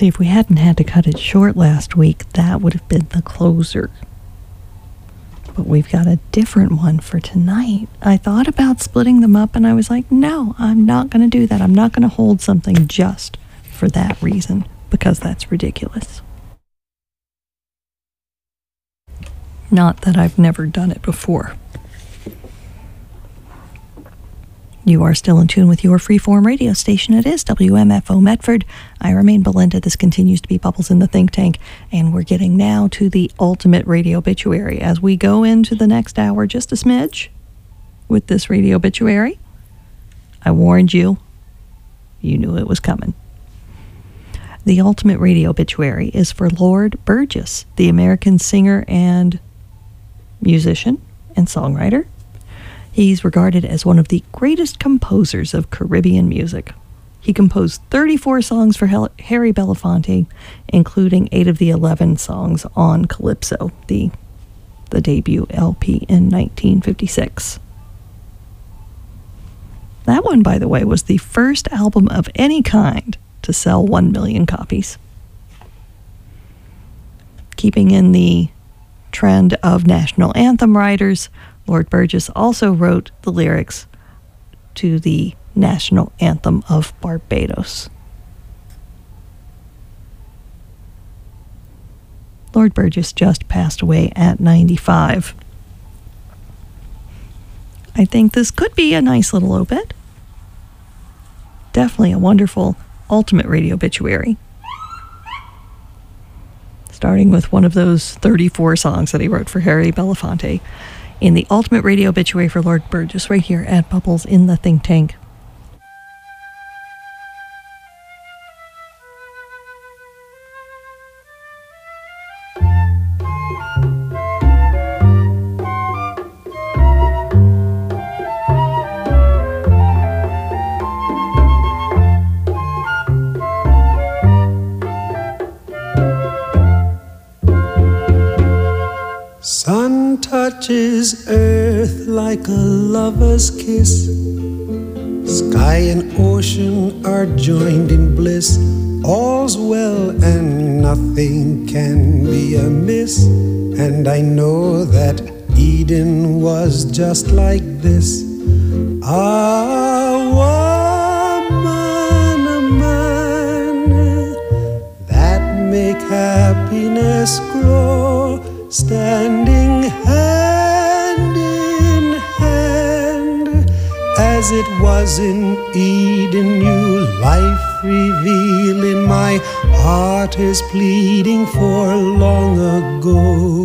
See, if we hadn't had to cut it short last week, that would have been the closer. But we've got a different one for tonight. I thought about splitting them up, and I was like, no, I'm not going to do that. I'm not going to hold something just for that reason, because that's ridiculous. Not that I've never done it before. You are still in tune with your freeform radio station. It is WMFO Medford. I remain Belinda. This continues to be Bubbles in the Think Tank, and we're getting now to the ultimate radio obituary. As we go into the next hour, just a smidge with this radio obituary. I warned you. You knew it was coming. The ultimate radio obituary is for Lord Burgess, the American singer and musician and songwriter. He's regarded as one of the greatest composers of Caribbean music. He composed 34 songs for Harry Belafonte, including 8 of the 11 songs on Calypso, the debut LP in 1956. That one, by the way, was the first album of any kind to sell 1 million copies. Keeping in the trend of national anthem writers, Lord Burgess also wrote the lyrics to the national anthem of Barbados. Lord Burgess just passed away at 95. I think this could be a nice little obit. Definitely a wonderful ultimate radio obituary. Starting with one of those 34 songs that he wrote for Harry Belafonte. In the ultimate radio obituary for Lord Burgess, right here at Bubbles in the Think Tank. Sun touches earth like a lover's kiss. Sky and ocean are joined in bliss. All's well and nothing can be amiss. And I know that Eden was just like this. A woman, a man, that make happiness grow. Standing hand in hand, as it was in Eden, new life revealing. My heart is pleading for long ago.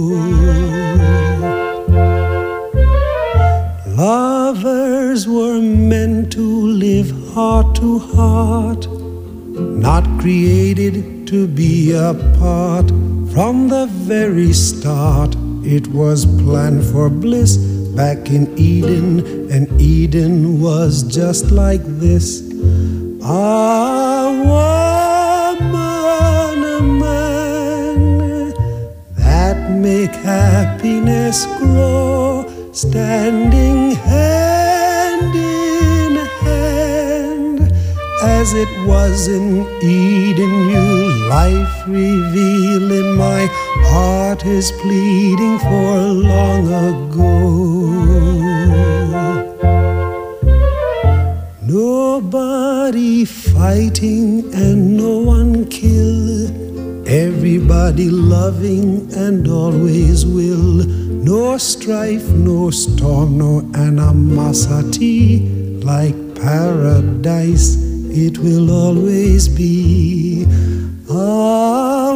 Lovers were meant to live heart to heart, not created to be apart. From the very start, it was planned for bliss back in Eden, and Eden was just like this. A woman, a man, that make happiness grow. Standing hand in hand, as it was in Eden, new life revealing. My heart is pleading for long ago. Nobody fighting and no one killed. Everybody loving and always will. No strife, no storm, no animosity. Like paradise, it will always be. A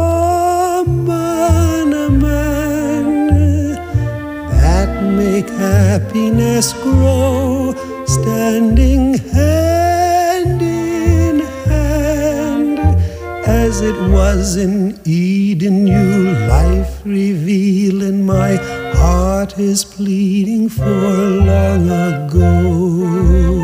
woman, a man, that make happiness grow. Standing hand in hand, as it was in Eden, new life revealing. My heart is pleading for long ago.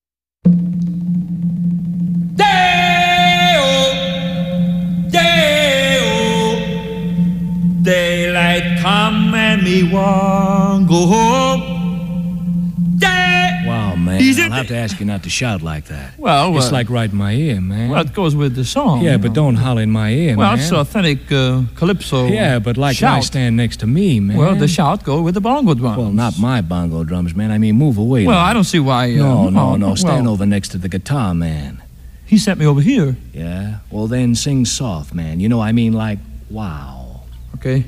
Yeah! Daylight come and me want go home. Wow, man, I'll have to ask you not to shout like that. Well, it's like right in my ear, man. Well, it goes with the song. Yeah, but don't holler in my ear, well, man. Well, it's authentic calypso. Yeah, but like shout. Why stand next to me, man? Well, the shout go with the bongo drums. Well, not my bongo drums, man. I mean, move away. Well, like. I don't see why... No. Stand over next to the guitar, man. He sent me over here. Yeah? Well, then sing soft, man. You know, I mean, like, wow. Okay.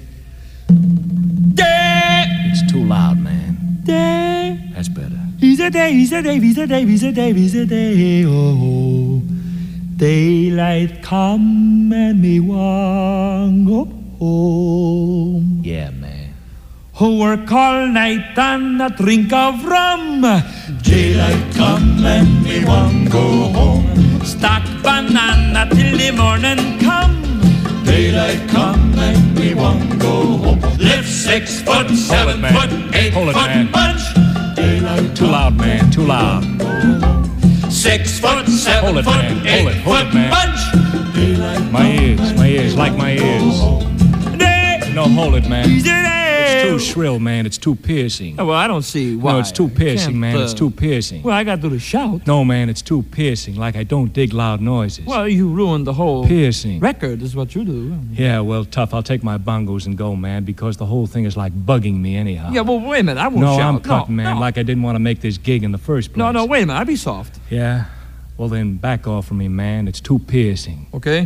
It's too loud, man. That's better. He's a day, he's a day, he's a day, he's a day, he's a day, oh. Daylight come and me want go home. Yeah, man. Who work all night and a drink of rum. Daylight come and me want go home. Stack banana till the morning come. Daylight come and me want go home. Lift 6 foot, 7 foot, 8 foot bunch. Daylight too loud, man, too loud. 6 foot, 7 foot, 8 foot bunch. My ears, like my ears. No, hold it, man. It's too shrill, man. It's too piercing. Well, I don't see why. No, it's too piercing, man. It's too piercing. Well, I got to do the shout. No, man, it's too piercing. Like I don't dig loud noises. Well, you ruined the whole piercing record is what you do. Yeah, well, tough. I'll take my bongos and go, man, because the whole thing is like bugging me anyhow. Yeah, well, wait a minute. I won't shout. No, I'm cutting, man. Like I didn't want to make this gig in the first place. No, wait a minute. I'll be soft. Yeah? Well, then back off from me, man. It's too piercing. Okay.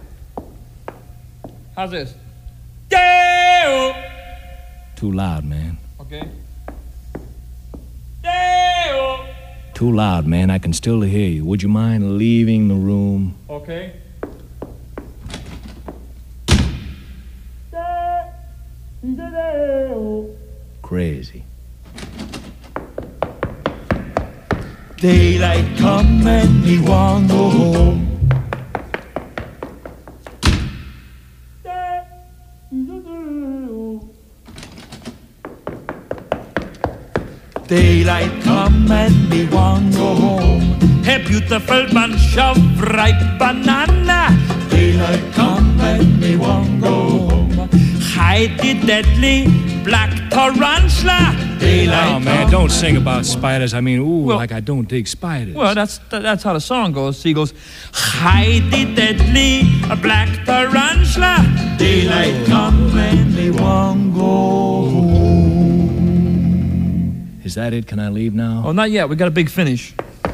How's this? Yeah! Too loud, man. Okay. Yeah! Too loud, man. I can still hear you. Would you mind leaving the room? Okay. Crazy. Daylight come and me want go home. Daylight come and me want go home. A beautiful bunch of ripe banana. Daylight come and me want go home. Hide the deadly black tarantula. Daylight come. Man, don't sing about spiders. I mean, like I don't dig spiders. Well, that's how the song goes. He goes, hide the deadly black tarantula. Daylight come and me want go home. Is that it? Can I leave now? Oh, not yet. We got a big finish.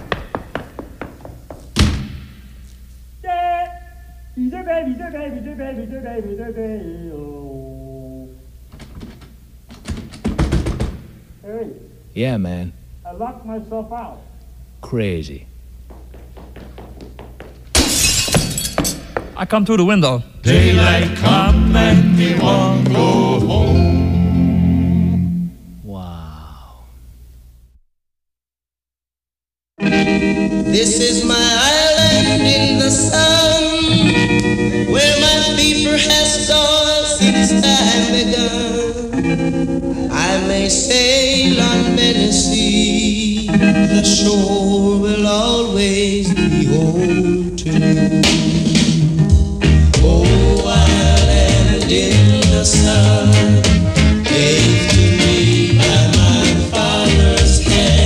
Hey. Yeah, man. I locked myself out. Crazy. I come through the window. Daylight come and me want go home. This is my island in the sun, where my people has toiled since time begun. I may sail on many seas, the shore will always be home to me. Oh, island in the sun, gave to me by my father's hand.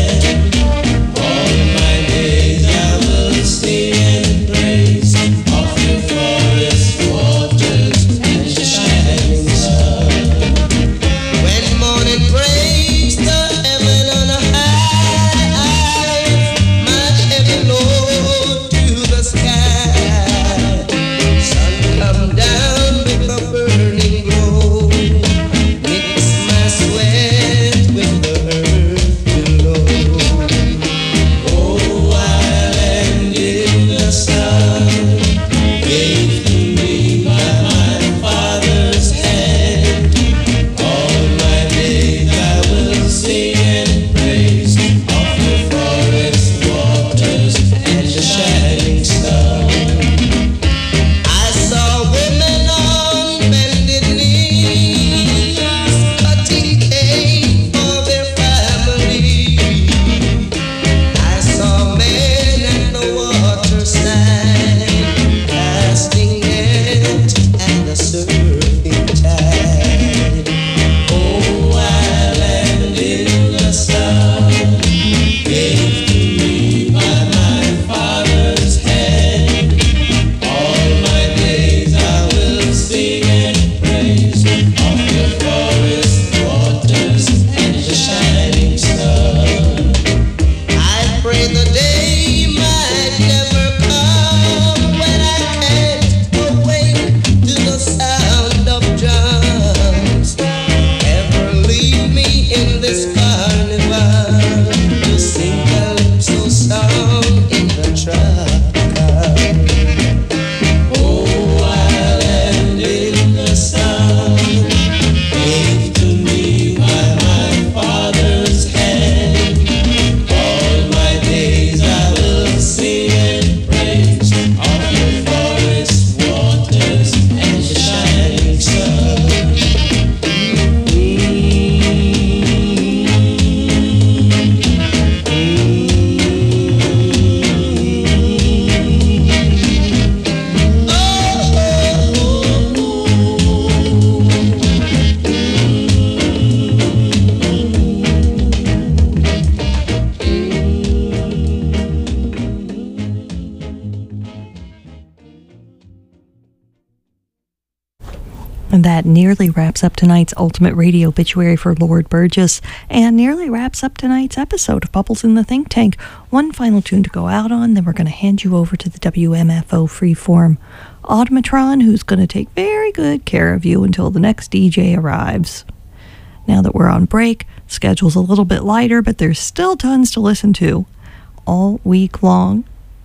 That nearly wraps up tonight's Ultimate Radio Obituary for Lord Burgess, and nearly wraps up tonight's episode of Bubbles in the Think Tank. One final tune to go out on, then we're going to hand you over to the WMFO Freeform Automatron, who's going to take very good care of you until the next DJ arrives. Now that we're on break, schedule's a little bit lighter, but there's still tons to listen to all week long,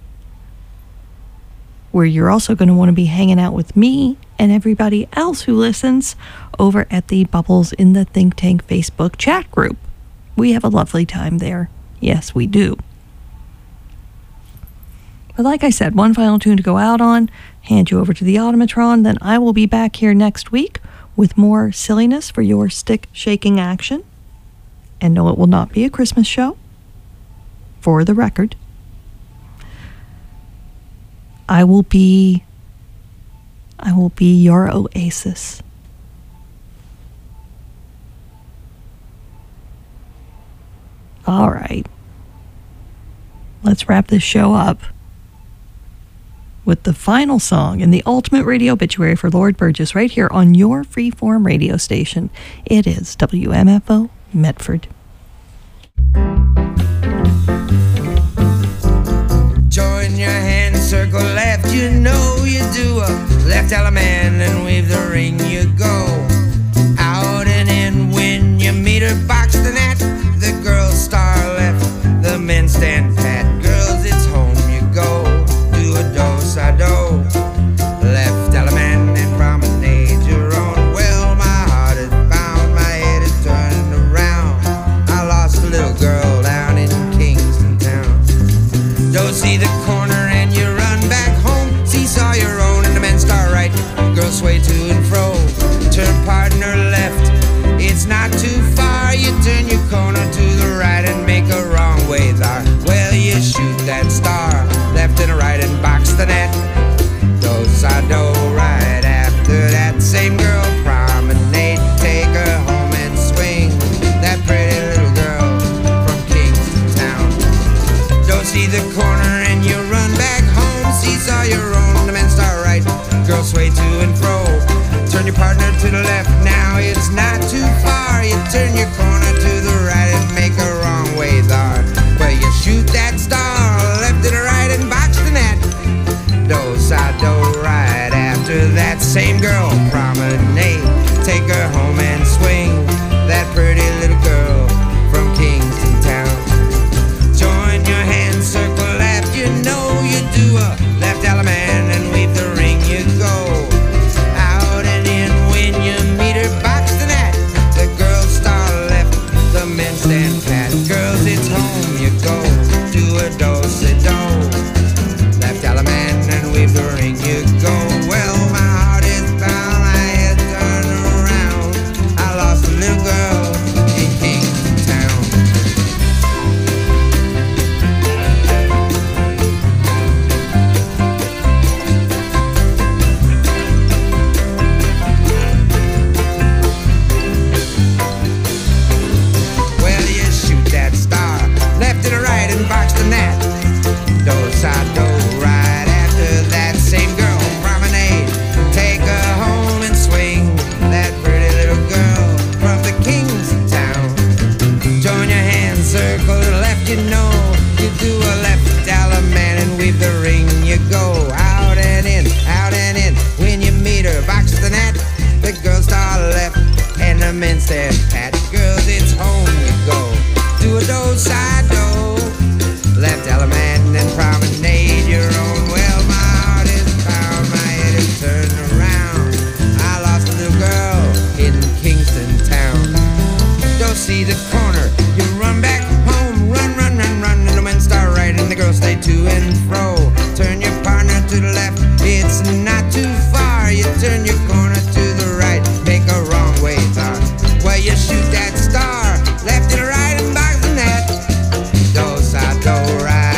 where you're also going to want to be hanging out with me and everybody else who listens over at the Bubbles in the Think Tank Facebook chat group. We have a lovely time there. Yes, we do. But like I said, one final tune to go out on, hand you over to the Automatron, then I will be back here next week with more silliness for your stick-shaking action. And no, it will not be a Christmas show, for the record. I will be your oasis. All right. Let's wrap this show up with the final song in the Ultimate Radio Obituary for Lord Burgess right here on your freeform radio station. It is WMFO Medford. Join your hand, circle left, you know you do a left element and wave the ring, you go out and in when you meet her, box the net, the girls star left, the men stand pat, girls it's home you go, do a do-sa-do, left element and promenade your own, well my heart is bound, my head is turned around, I lost a little girl down in Kingston town. Don't see the corner and you run back home. Seesaw your own and the men start right. Girls sway to and fro. Turn partner left. It's not too far. You turn your corner to the right and make a wrong way there. Well, you shoot that star. Left and right and box the net. Do-sa-do right after that. Same girl promenade. Take her home and swing. That pretty little girl from Kingston town. Don't see the corner and you run back home. Seesaw your own, the men start right. Girls sway to and fro. Turn your partner to the left. Now it's not too far. You turn your corner to the right and make a wrong way there. Well, you shoot that star left and right and box the net. Do-sa-do right after that. Same girl promenade. Take her home and swing. That pretty little girl from Kingston town. Join your hands, circle left, you know you do a left element and wave the ring, you go out and in when you meet her, box the net, the girls star left, the men stand pat, girls it's home you go, do a do-sa-do, left element and wave the ring, you go, well my heart is bound, my head turned around, I lost a little girl in Kingston town. Left and right and box the net. Do-sa-do right after that. Same girl promenade. Take her home and swing. That pretty little girl from the Kingston town. Join your hands, circle to the left, you know. You do a left element and weave the ring. You go out and in, out and in. When you meet her, box the net. The girls start left and the men stand pat. Girls, it's home you go. Do a do-sa-do, left element and promenade your own. Well, my heart is bound, my head is turned around. I lost a little girl in Kingston town. Don't see the corner, you run back home, run, run, run, run, and the men start right and the girls stay to and fro. Turn your partner to the left, it's not too far. You turn your corner to the right, make a wrong way there. Well, you shoot that star, left and right and box the net. Do-sa-do right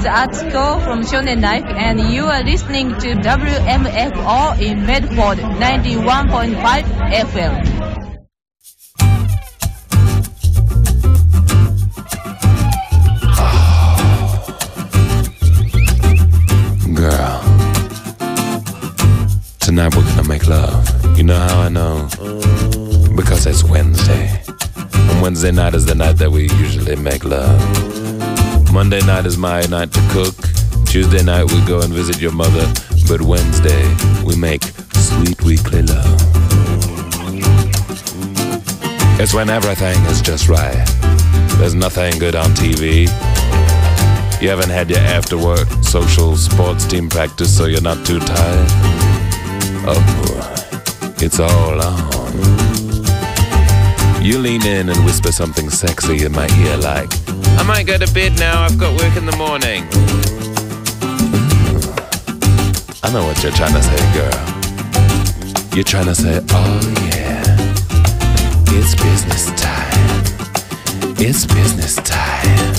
Atsuko from Shonen Life, and you are listening to WMFO in Medford 91.5 FM. Girl, tonight we're gonna make love. You know how I know? Because it's Wednesday. And Wednesday night is the night that we usually make love. Monday night is my night to cook. Tuesday night we go and visit your mother. But Wednesday we make sweet weekly love. It's when everything is just right. There's nothing good on TV. You haven't had your after work social sports team practice, so you're not too tired. Oh, it's all on. You lean in and whisper something sexy in my ear like, I might go to bed now, I've got work in the morning. I know what you're trying to say, girl. You're trying to say, oh yeah, it's business time. It's business time.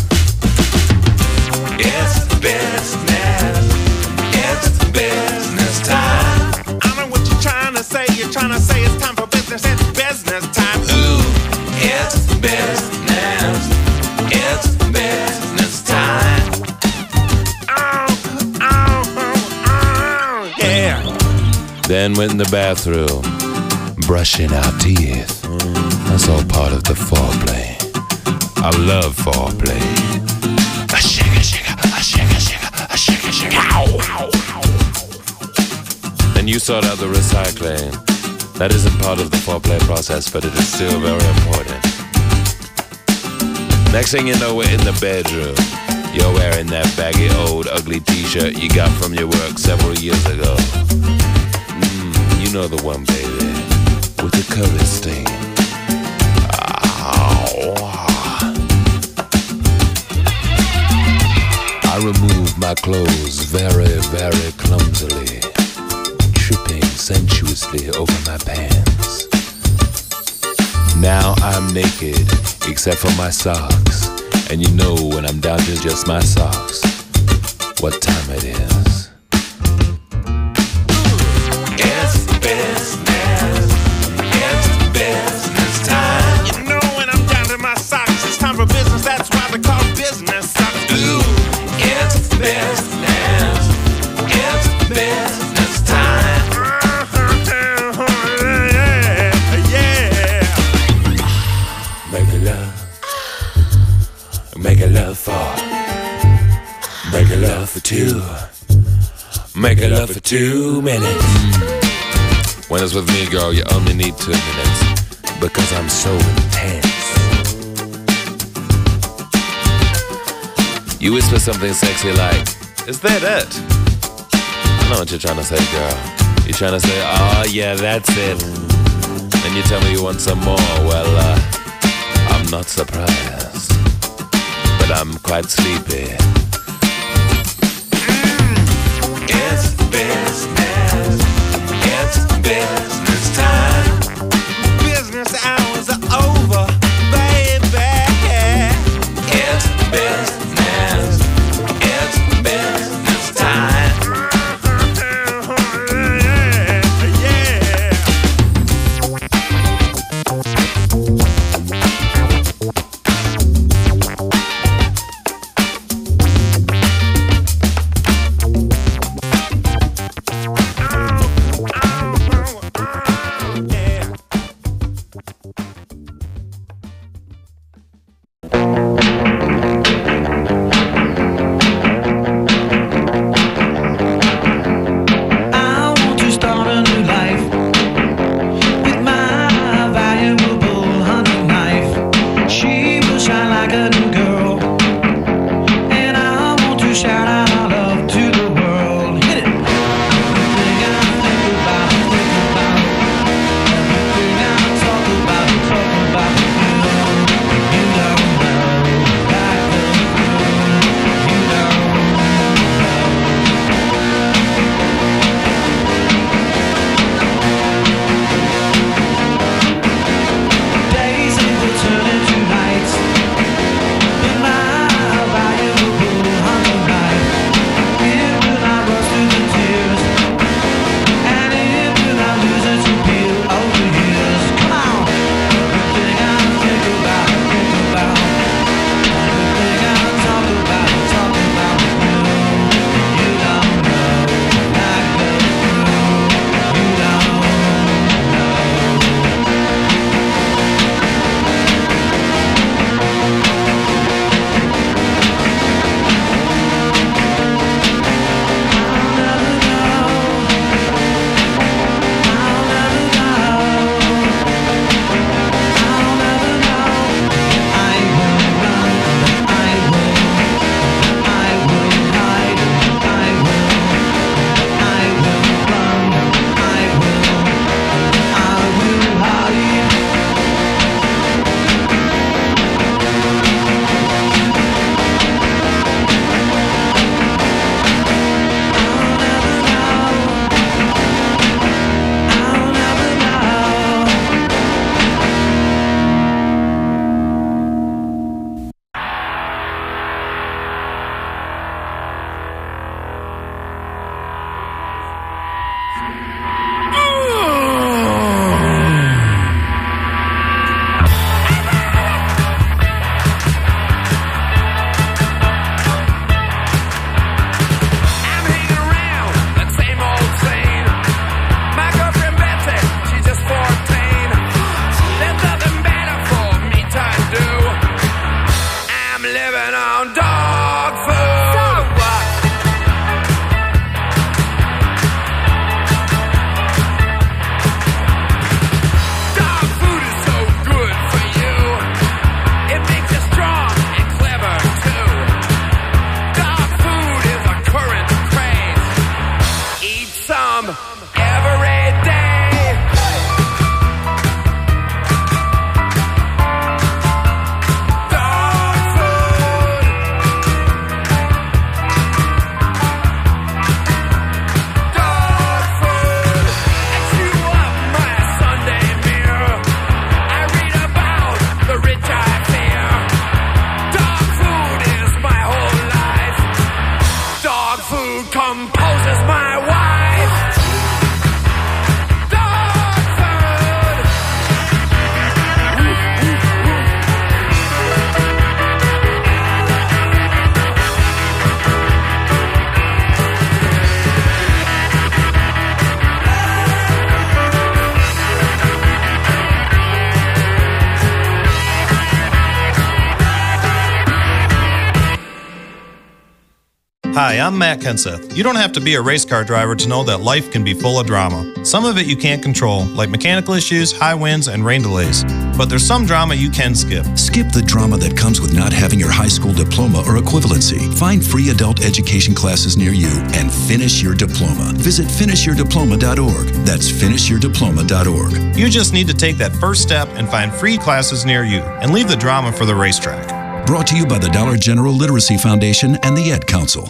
It's business. It's business time. I know what you're trying to say. You're trying to say it's time for business. It's business time. Ooh, it's business. It's business time. Yeah. Then went in the bathroom, brushing our teeth. That's all part of the foreplay. I love foreplay. A shaka shaka, a shaka shaka, a shaka shaka. Ow, ow, ow. And you sort out the recycling. That isn't part of the foreplay process, but it is still very important. Next thing you know, we're in the bedroom. You're wearing that baggy old ugly t-shirt you got from your work several years ago. You know the one, baby, with the curly stain. I remove my clothes very, very clumsily, tripping sensuously over my pants. Now I'm naked, except for my socks, and you know when I'm down to just my socks, what time it is. It's business. It's business time. You know when I'm down to my socks, it's time for business. That's why they call business socks. Ooh, it's business. It's business time. Yeah. Make love. Make love for. Make love for two. Make love for 2 minutes. When it's with me, girl, you only need 2 minutes. Because I'm so intense. You whisper something sexy like, is that it? I know what you're trying to say, girl. You're trying to say, oh yeah, that's it. And you tell me you want some more. Well, I'm not surprised. But I'm quite sleepy. It's business. It's business time. Business hours are over, baby. It's business. It's business time. Hi, I'm Matt Kenseth. You don't have to be a race car driver to know that life can be full of drama. Some of it you can't control, like mechanical issues, high winds, and rain delays. But there's some drama you can skip. Skip the drama that comes with not having your high school diploma or equivalency. Find free adult education classes near you and finish your diploma. Visit finishyourdiploma.org. That's finishyourdiploma.org. You just need to take that first step and find free classes near you and leave the drama for the racetrack. Brought to you by the Dollar General Literacy Foundation and the Ed Council.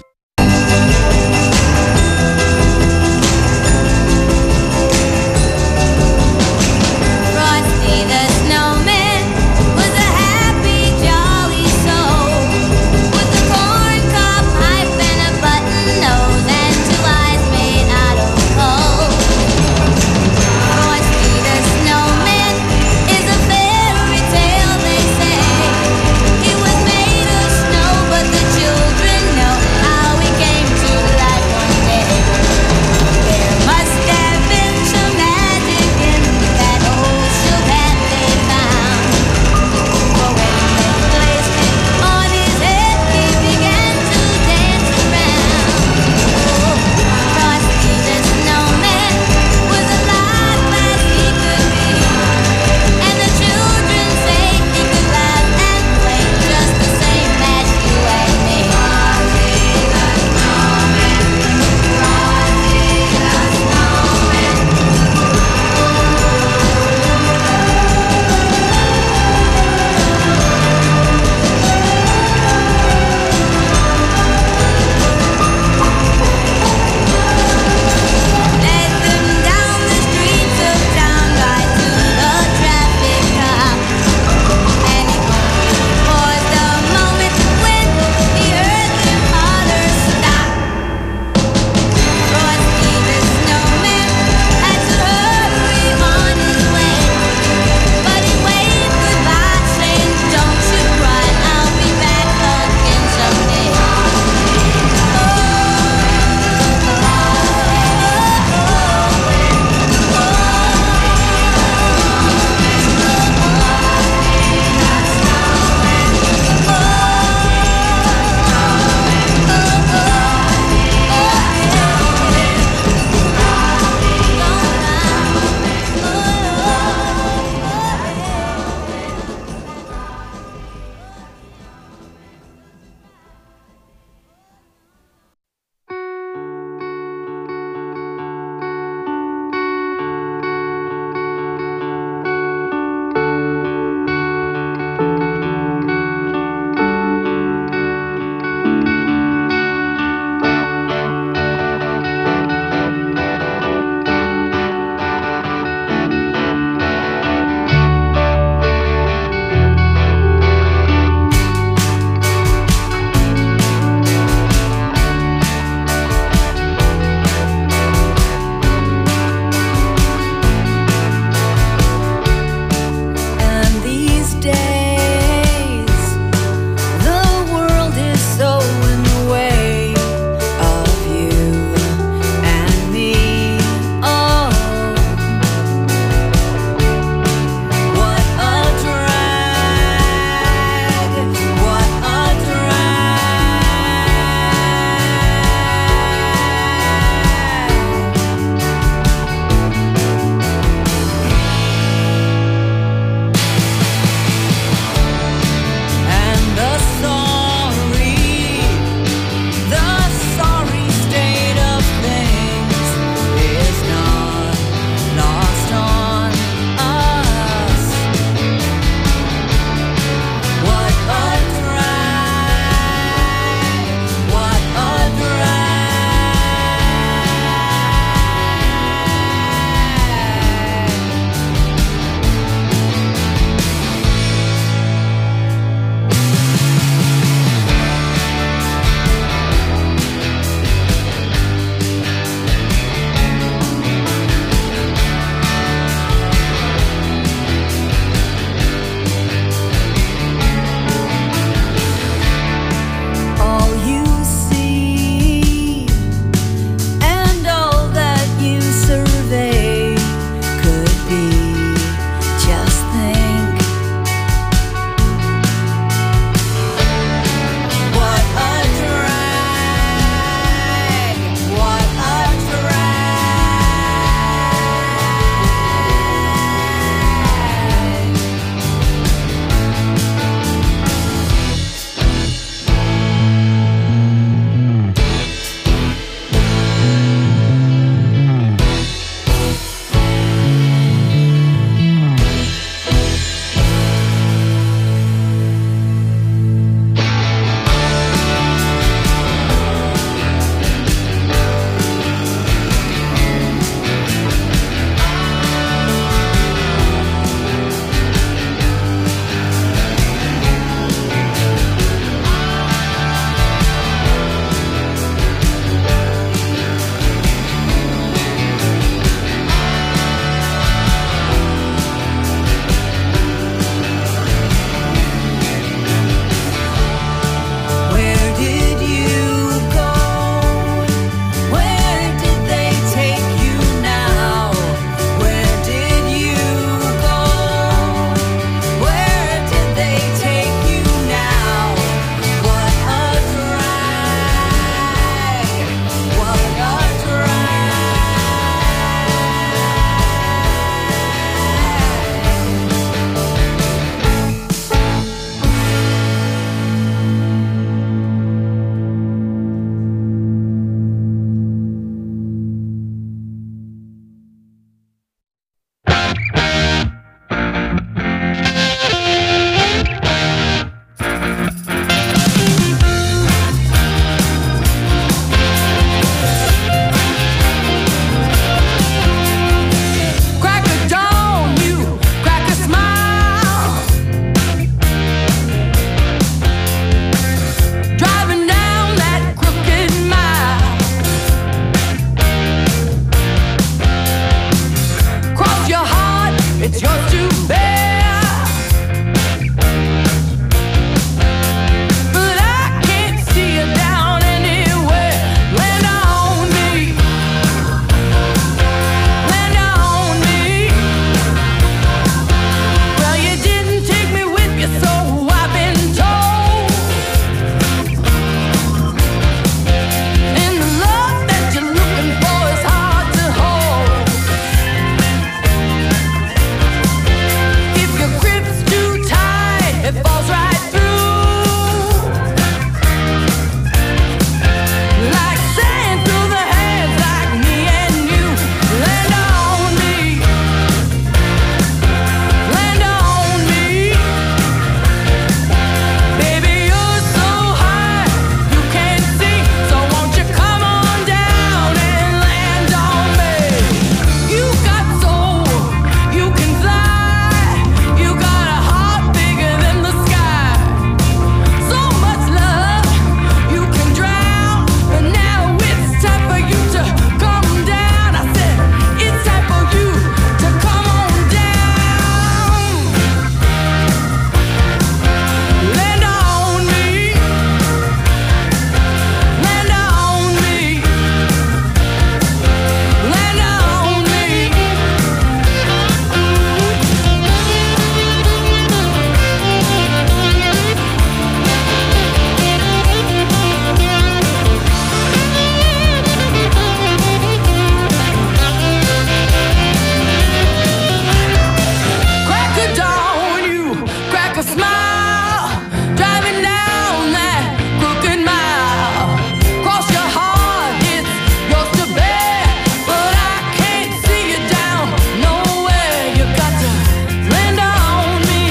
Children know how It's yours to bear. But I can't see you down anywhere. Land on me. Land on me. Well, you didn't take me with you, so I've been told. And the love that you're looking for is hard to hold. If your grip's too tight, it falls right through. Like sand through the hands, like me and you. Land on me. Land on me. Baby, you're so high, you can't see. So won't you come on down and land on me? You got soul, you can fly. You got a heart bigger than the sky. So much love, you can drown. But now it's time for you to come down. I said, it's time for you to come on down. Land on me. Land on me. Land on me. Crack a dawn, you crack a smile, driving down that crooked mile. Cross your heart, it's yours to bear, but I can't see you down nowhere. You got to land on me.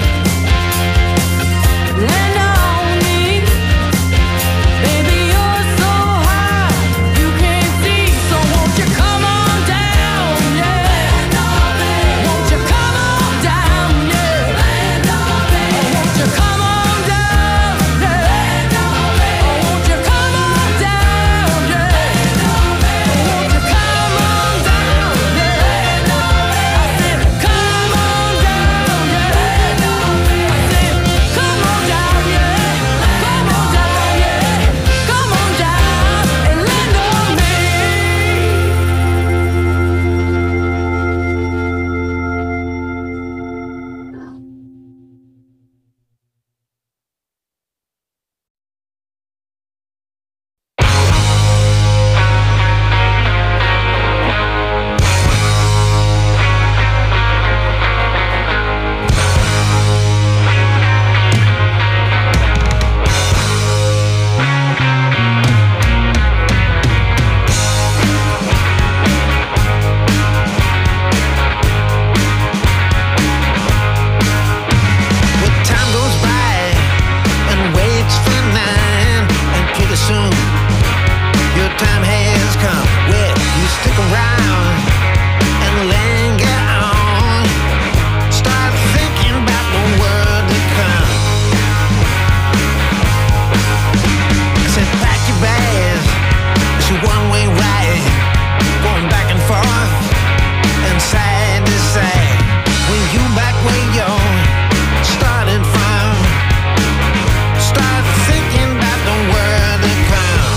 Land on me. Baby, you're so high, you can't see. So won't you come on down, yeah. Won't you come on down, yeah. Won't you come on down, yeah. Won't you come on down, yeah. Won't you come on down, yeah. I said, come on down, yeah. I said, come on down, yeah. Come on down, yeah. Come on down and land on me. Well, time goes by and waits for 9, and pretty soon your time has come. Well, you stick around and linger on. Start thinking about the world to come. I said, pack your bags. It's a one-way ride, going back and forth and side to side. When you back where you're starting from, start thinking about the world to come.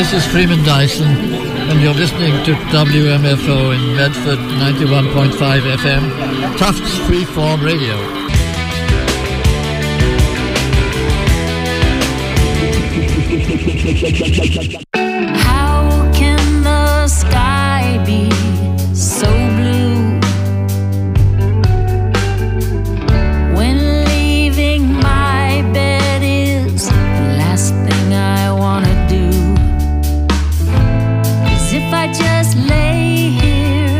This is Freeman Dyson, and you're listening to WMFO in Medford, 91.5 FM, Tufts Freeform Radio. How can the sky be so blue when leaving my bed is the last thing I wanna do? 'Cause if I just lay here,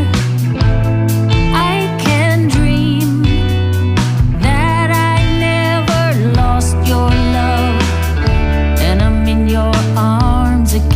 I can dream that I never lost your love, and I'm in your arms again.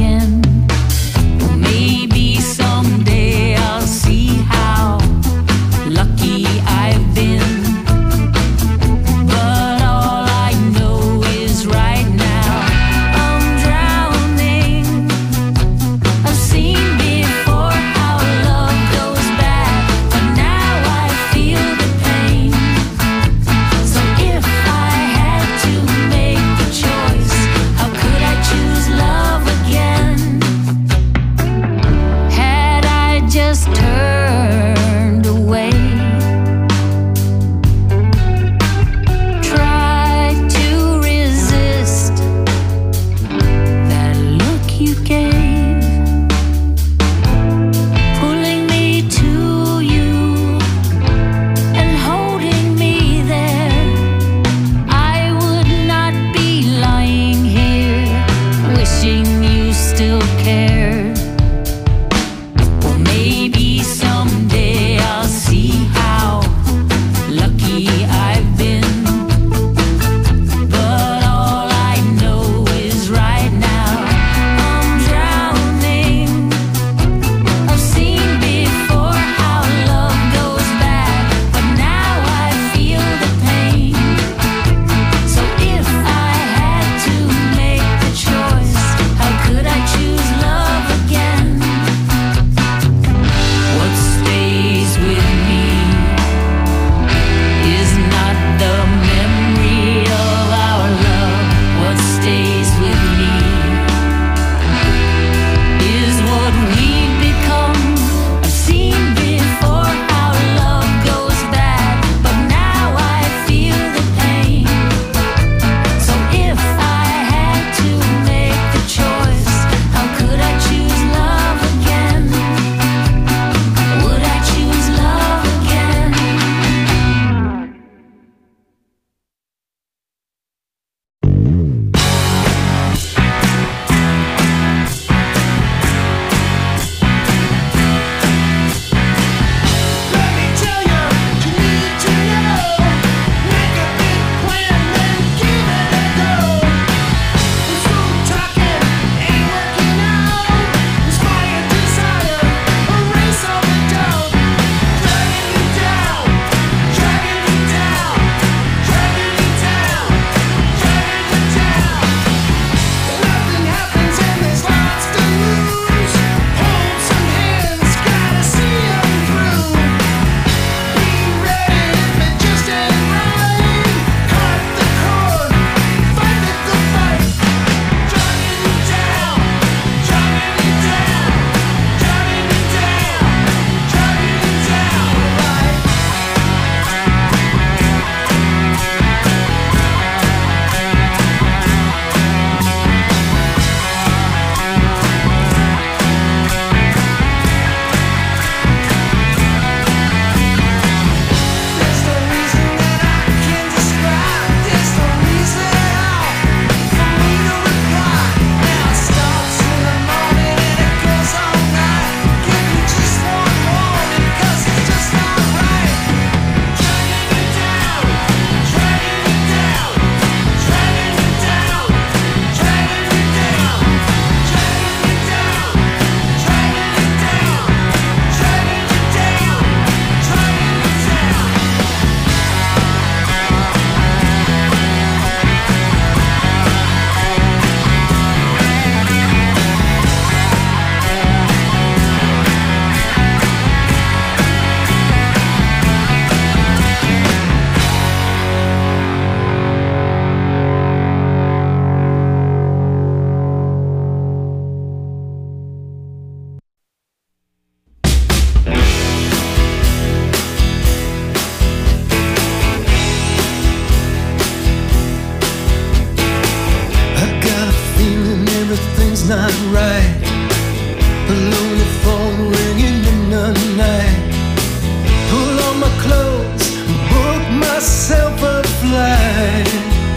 not right. A lonely phone ringing in the night. Pull on my clothes, book myself a flight.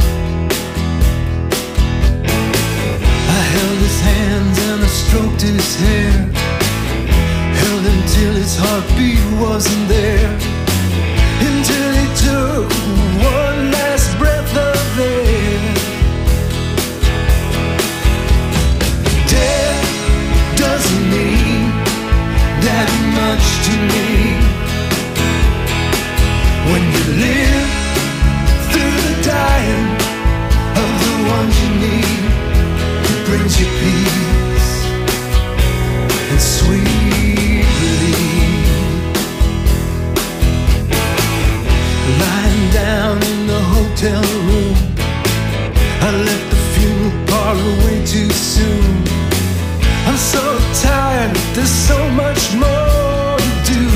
I held his hands and I stroked his hair. Held him till his heartbeat wasn't there. Until he took one last breath of air. Death doesn't mean that much to me. When you live through the dying of the ones you need, it brings you peace and sweet relief. Lying down in the hotel room, I left the funeral parlor way too soon. I'm so tired, there's so much more to do.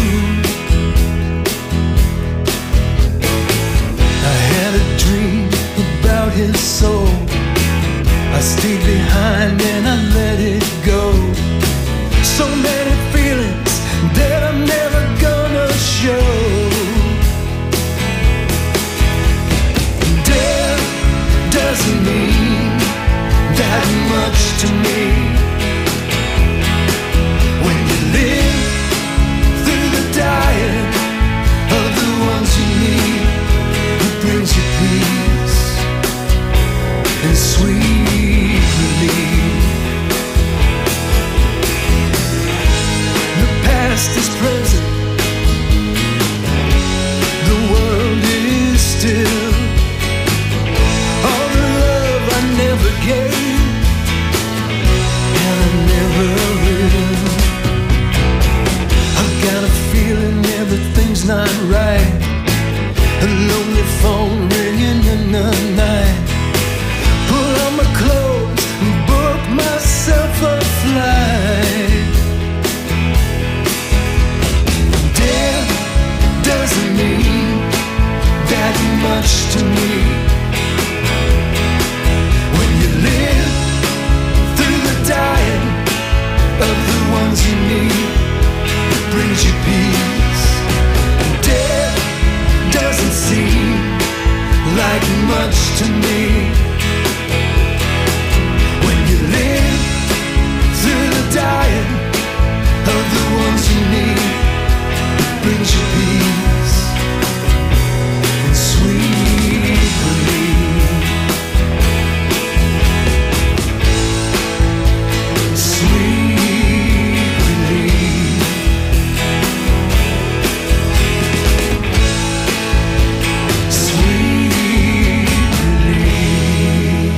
I had a dream about his soul. I stayed behind and I let it go. So many feelings that I'm never gonna show. Death doesn't mean that much to me. When you live through the dying of the ones you need, it brings you peace and sweet relief. The past is present, the world is still. All the love I never gave, and I never will. I've got a feeling everything's not right. A lonely phone ringing in the night. Pull on my clothes and book myself a flight. Death doesn't mean that much to me. When you live through the dying of the ones you need, it brings you peace. Death doesn't seem like much to me. When you live through the dying of the ones you need, it brings you peace and sweet relief. Sweet relief. Sweet relief.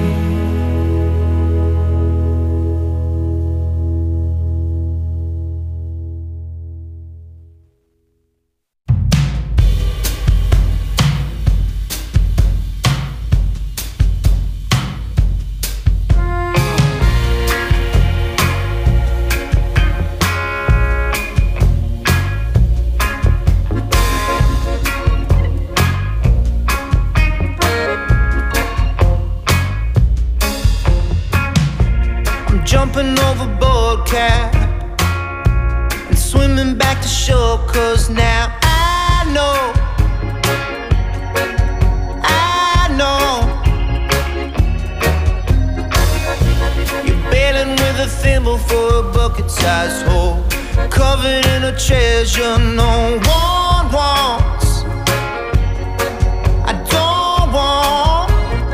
I'm jumping overboard, Cap, and swimming back to shore, 'cause now I know you're bailing with a thimble for a bucket-sized hole, covered in a treasure no one wants. I don't want.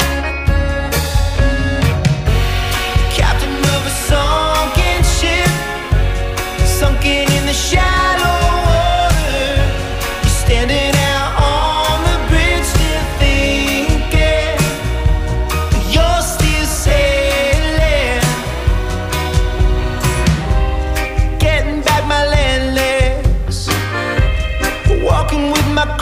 Captain of a sunken ship, sunken in the shallow water. You're standing out on the bridge, still thinking you're still sailing. Getting back my land legs, walking with my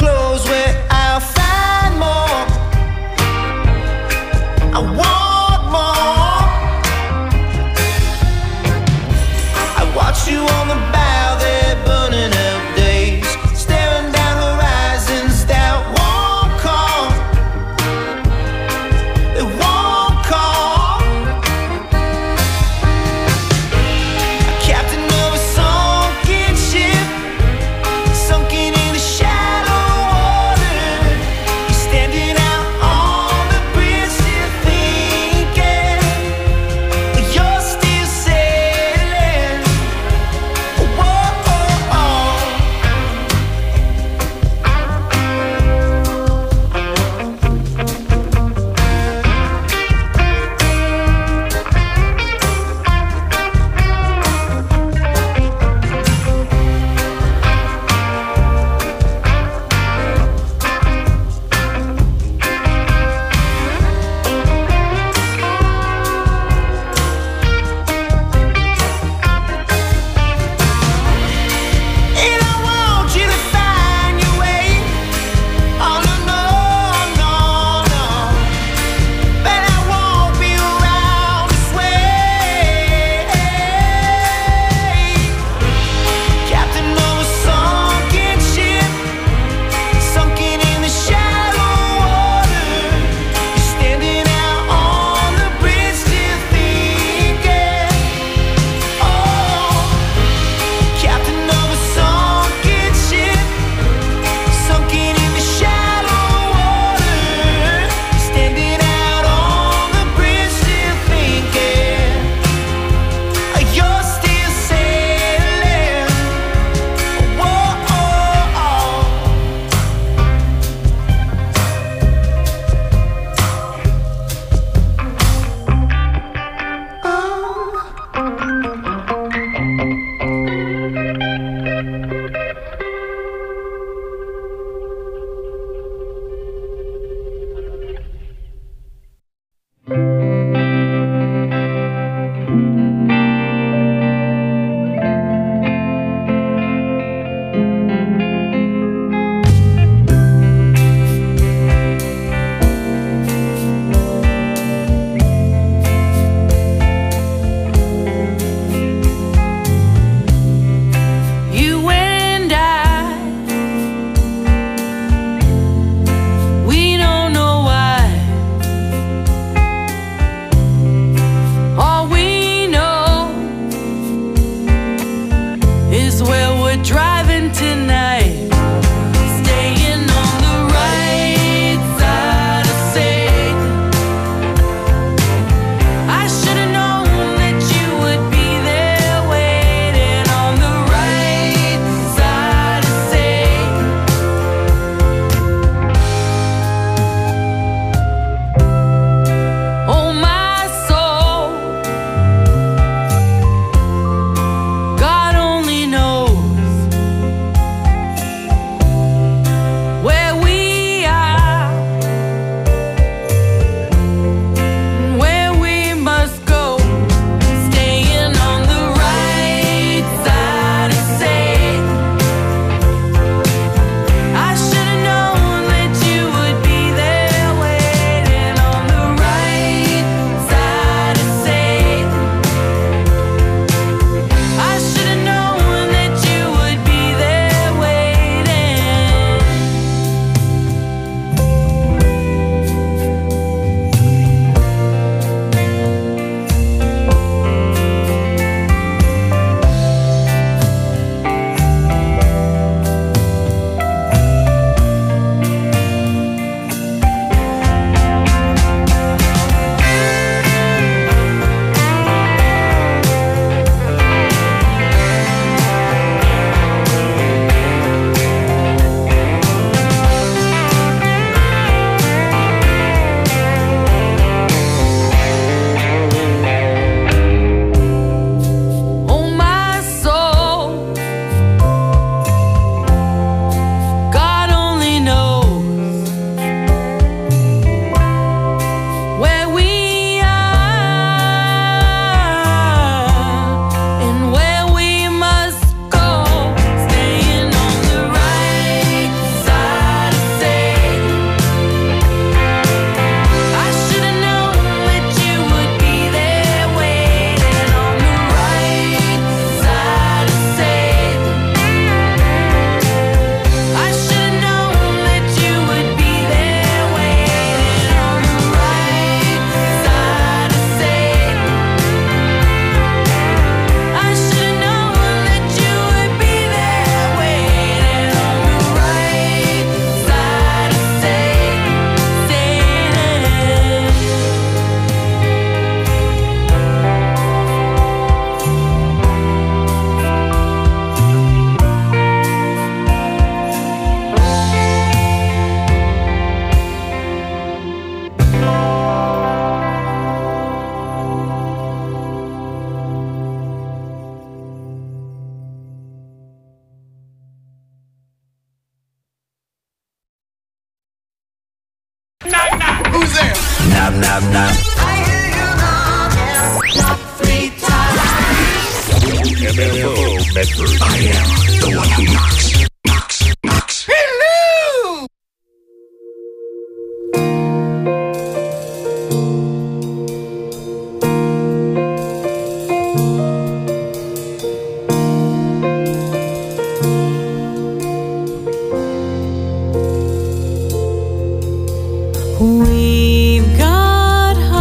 knock, knock. I hear you knock, knock 3 times. WMFO Medford. I am the one who knocks.